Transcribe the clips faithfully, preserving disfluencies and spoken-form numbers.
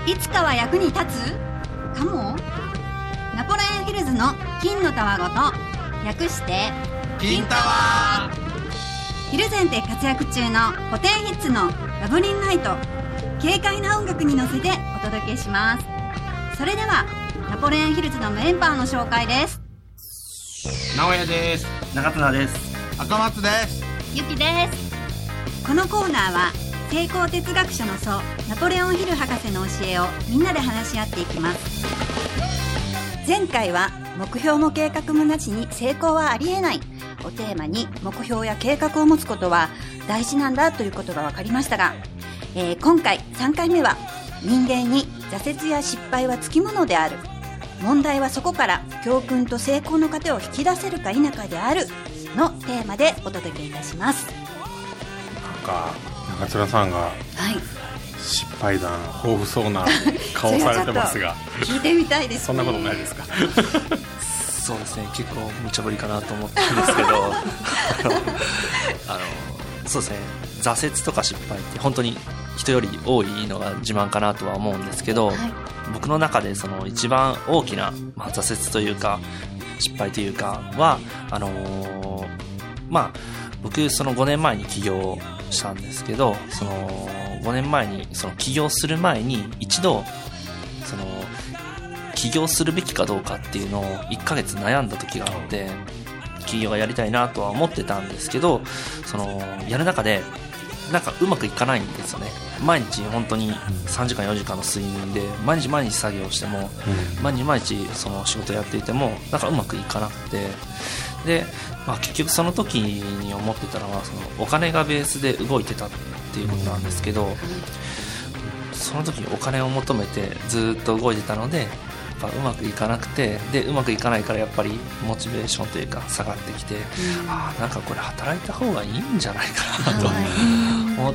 いつかは役に立つかも。ナポレオンヒルズの金のたわごと略して金タワ。 ヒルゼンで活躍中の古典ヒッツのラブリンナイト、軽快な音楽に乗せてお届けします。それではナポレオンヒルズのメンバーの紹介です。 直哉です。 中綱です。 赤松です。 ゆきです。このコーナーは成功哲学者の祖ナポレオンヒル博士の教えをみんなで話し合っていきます。前回は目標も計画もなしに成功はありえないをテーマに、目標や計画を持つことは大事なんだということが分かりましたが、えー、今回さんかいめは人間に挫折や失敗はつきものである、問題はそこから教訓と成功の糧を引き出せるか否かであるのテーマでお届けいたします。 なんか中綱さんが、 はい、 失敗談豊富そうな顔されてますが聞いてみたいですね。 そんなことないですか？ そうですね、結構無茶ぶりかなと思ったんですけどあのあのそうですね、挫折とか失敗って本当に人より多いのが自慢かなとは思うんですけど、はい、僕の中でその一番大きな、まあ、挫折というか失敗というかはあのー、まあ僕そのごねんまえに起業したんですけど、そのごねんまえにその起業する前に一度その起業するべきかどうかっていうのをいっかげつ悩んだ時があって、起業がやりたいなとは思ってたんですけど、そのやる中でなんかうまくいかないんですよね。毎日本当にさんじかんよじかんの睡眠で毎日毎日作業しても、うん、毎日毎日その仕事やっていてもなんかうまくいかなくて、で、まあ、結局その時に思ってたのはそのお金がベースで動いてたっていうことなんですけど、その時にお金を求めてずっと動いてたのでやっぱうまくいかなくて、でうまくいかないからやっぱりモチベーションというか下がってきて、うん、ああなんかこれ働いた方がいいんじゃないかなと思って、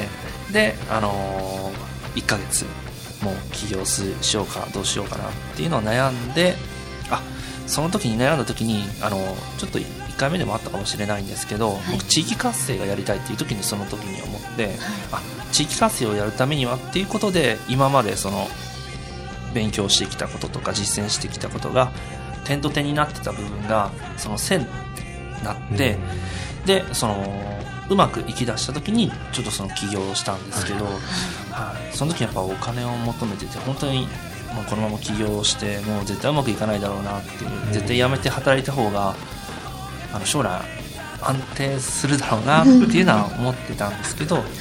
で、あのー、いっかげつもう起業しようかどうしようかなっていうのを悩んで、あその時に悩んだ時にあのちょっといっかいめでもあったかもしれないんですけど、はい、僕地域活性がやりたいっていう時にその時に思って、はい、あ地域活性をやるためにはっていうことで今までその勉強してきたこととか実践してきたことが点と点になってた部分がその線になって、うん、でそのうまくいきだした時にちょっとその起業をしたんですけど、はいはい、その時やっぱお金を求めてて本当にもうこのまま起業してもう絶対うまくいかないだろうなっていう、うん、絶対辞めて働いた方があの将来安定するだろうなっていうのは思ってたんですけど、はい、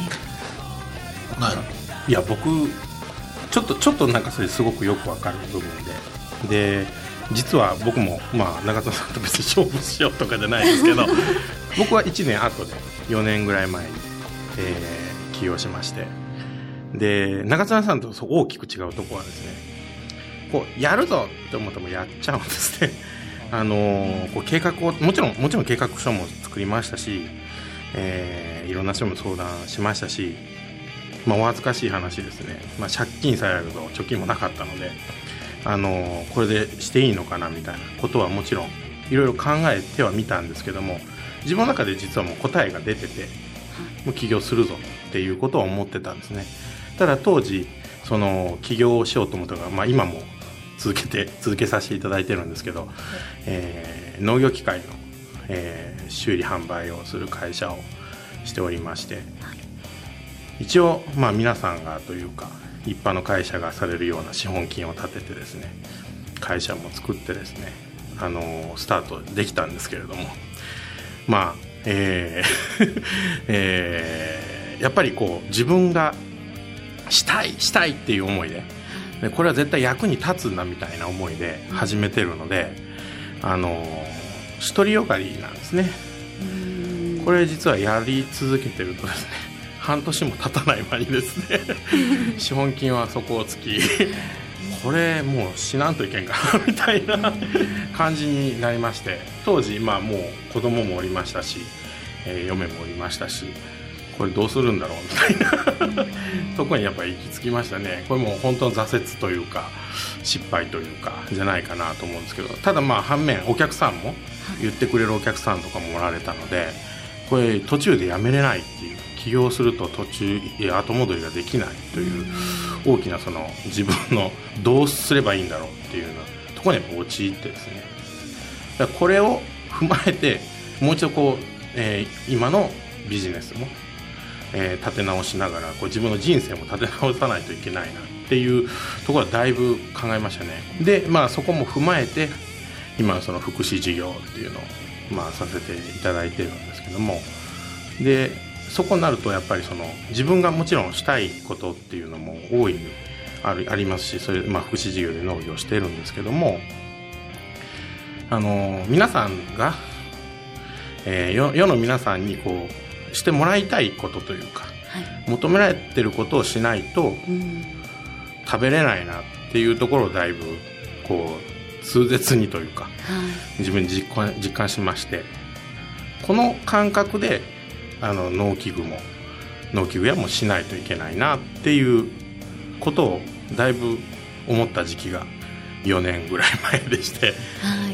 いや僕ちょっとちょっとなんかそれすごくよくわかる部分で、で実は僕もまあ中田さんと別に勝負しようとかじゃないですけど僕はいちねんあとでよねんぐらい前に、えー、起業しまして、で中田さんと大きく違うところはですね、こうやるぞって思ってもやっちゃうんですね。あのー、こう計画をもちろんもちろん計画書も作りましたし、えー、いろんな人も相談しましたし、まあ、お恥ずかしい話ですね、まあ、借金さえあると貯金もなかったので、あのー、これでしていいのかなみたいなことはもちろんいろいろ考えてはみたんですけども、自分の中で実はもう答えが出ててもう起業するぞっていうことは思ってたんですね。ただ当時その起業をしようと思ったのが、まあ、今も続けて続けさせていただいてるんですけど、えー、農業機械の、えー、修理販売をする会社をしておりまして、一応、まあ、皆さんがというか一般の会社がされるような資本金を立ててですね、会社も作ってですね、あのー、スタートできたんですけれども、まあえーえー、やっぱりこう自分がしたいしたいっていう思いで、でこれは絶対役に立つんだみたいな思いで始めてるので、あの独りよがりなんですね。これ実はやり続けてるとですね、半年も経たない間にですね資本金は底をつきこれもう死なんといけんかなみたいな感じになりまして、当時まあもう子供もおりましたし、えー、嫁もおりましたし、これどうするんだろうみたいなとこにやっぱり行き着きましたね。これもう本当の挫折というか失敗というかじゃないかなと思うんですけど、ただまあ反面お客さんも言ってくれるお客さんとかもおられたので、これ途中でやめれないっていう、起業すると途中後戻りができないという大きなその自分のどうすればいいんだろうっていうようなところに陥ってですね、だからこれを踏まえてもう一度こう、えー、今のビジネスも、えー、立て直しながらこう自分の人生も立て直さないといけないなっていうところはだいぶ考えましたね。で、まあ、そこも踏まえて今その福祉事業っていうのを、まあ、させていただいてるんですけども、でそこになるとやっぱりその自分がもちろんしたいことっていうのも大いにあるありますし、それ、まあ、福祉事業で農業をしてるんですけども、あの皆さんが、えー、世, 世の皆さんにこうしてもらいたいことというか、はい、求められてることをしないと、うん、食べれないなっていうところをだいぶこう痛切にというか、はい、自分に実感、実感しまして、この感覚であの農機具も農機具屋もしないといけないなっていうことをだいぶ思った時期がよねんぐらい前でして、はい、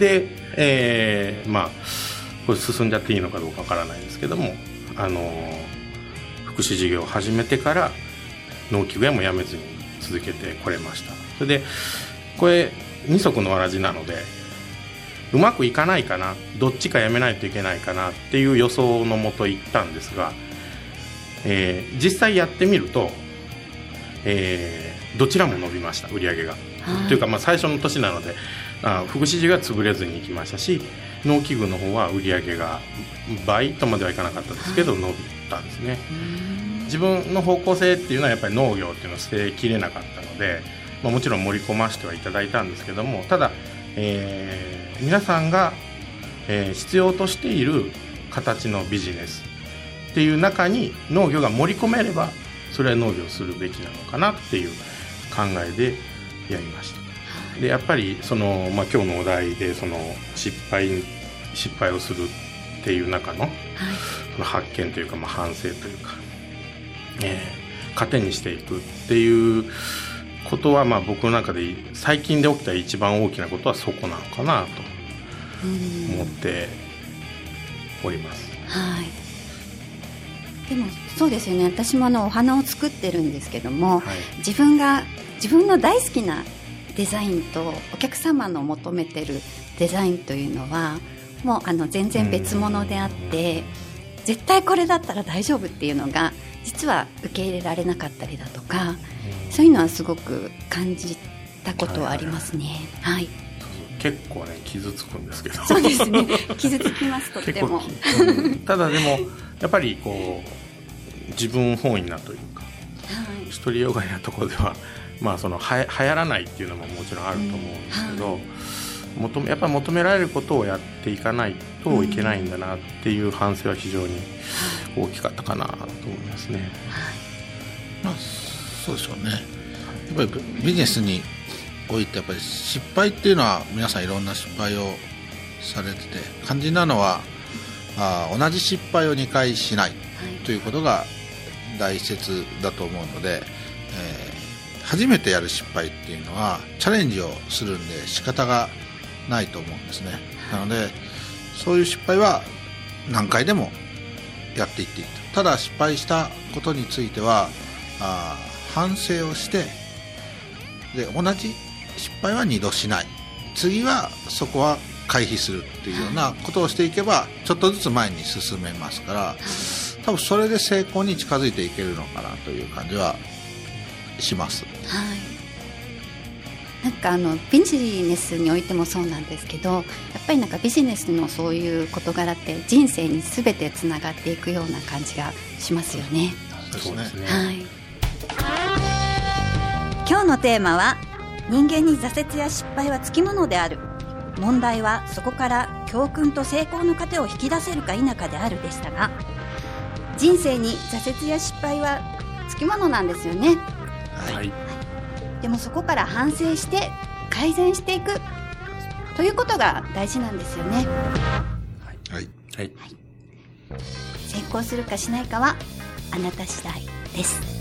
で、えー、まあこれ進んじゃっていいのかどうかわからないですけども、あの福祉事業を始めてから農機具屋もやめずに続けてこれました。それでこれ二足のわらじなのでうまくいかないかな、どっちかやめないといけないかなっていう予想のもと行ったんですが、えー、実際やってみると、えー、どちらも伸びました、売り上げが、はい、というか、まあ、最初の年なのであ福祉事業は潰れずにいきましたし、農機具の方は売り上げが倍とまではいかなかったんですけど、はい、伸びたんですね。自分の方向性っていうのはやっぱり農業っていうのを捨てきれなかったので、まあ、もちろん盛り込ませてはいただいたんですけども、ただ、えー、皆さんが、えー、必要としている形のビジネスっていう中に農業が盛り込めればそれは農業するべきなのかなっていう考えでやりました。でやっぱりその、まあ、今日のお題でその失敗失敗をするっていう中の、はい、その発見というか、まあ、反省というか、えー、糧にしていくっていうことは、まあ、僕の中で最近で起きた一番大きなことはそこなのかなと思っております。 はい。でもそうですよね、私もあのお花を作ってるんですけども、はい、自分が自分の大好きなデザインとお客様の求めてるデザインというのはもうあの全然別物であって、絶対これだったら大丈夫っていうのが実は受け入れられなかったりだとか、そういうのはすごく感じたことはありますね。はい、はい、 結構ね傷つくんですけど。 そうですね、傷つきますとっても。 ただでもやっぱりこう自分本位なというか、はい、独りよがりなところでは、まあ、そのは流行らないっていうのももちろんあると思うんですけど、うんはい、求めやっぱり求められることをやっていかないといけないんだなっていう反省は非常に大きかったかなと思いますね。はい、 まあ、そうでしょうね。やっぱりビジネスにおいてやっぱり失敗っていうのは皆さんいろんな失敗をされてて、肝心なのはあ同じ失敗をにかいしないということが大切だと思うので、えー、初めてやる失敗っていうのはチャレンジをするんで仕方がないと思うんですね。なのでそういう失敗は何回でもやっていっていいと。ただ失敗したことについてはあ反省をして、で同じ失敗はにどしない、次はそこは回避するっていうようなことをしていけばちょっとずつ前に進めますから、多分それで成功に近づいていけるのかなという感じはします。はい、 なんかあのビジネスにおいてもそうなんですけど、やっぱりなんかビジネスのそういう事柄って人生に全てつながっていくような感じがしますよね。 そうですね。 はい、今日のテーマは人間に挫折や失敗はつきものである、問題はそこから教訓と成功の糧を引き出せるか否かであるでしたが、人生に挫折や失敗はつきものなんですよね。 はい、はい、 でもそこから反省して改善していくということが大事なんですよね。はい、 はいはい、 成功するかしないかはあなた次第です。